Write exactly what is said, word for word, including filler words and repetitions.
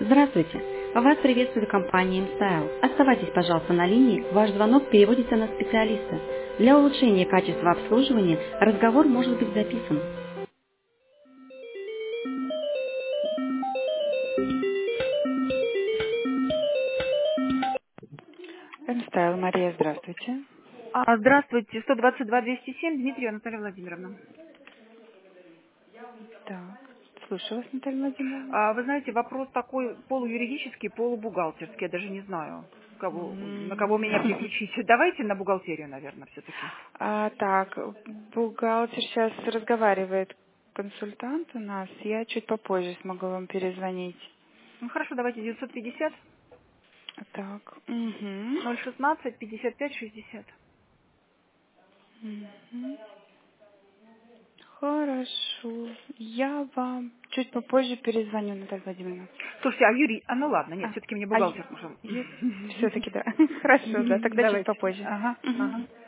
Здравствуйте! Вас приветствует компания InStyle. Оставайтесь, пожалуйста, на линии, ваш звонок переводится на специалиста. Для улучшения качества обслуживания разговор может быть записан. InStyle, Мария, здравствуйте. А, Здравствуйте, сто двадцать два двести семь, Дмитрий Анатольевна Владимировна. Так, слушаю вас, Наталья Владимировна. А, Вы знаете, вопрос такой полуюридический, полубухгалтерский, я даже не знаю, кого, на кого меня М. переключить. Давайте на бухгалтерию, наверное, все-таки. А, так, бухгалтер сейчас разговаривает, консультант у нас. Я чуть попозже смогу вам перезвонить. Ну хорошо, давайте девятьсот пятьдесят Так, угу. ноль шестнадцать пятьдесят пять шестьдесят. Мгм. Хорошо. Я вам чуть попозже перезвоню, Наталья Владимировна. Слушайте, а Юрий, а ну ладно, нет, А, все-таки мне а бухгалтер нужен. все-таки да. Хорошо, да, тогда чуть Давайте. попозже. Ага, Мгм. ага.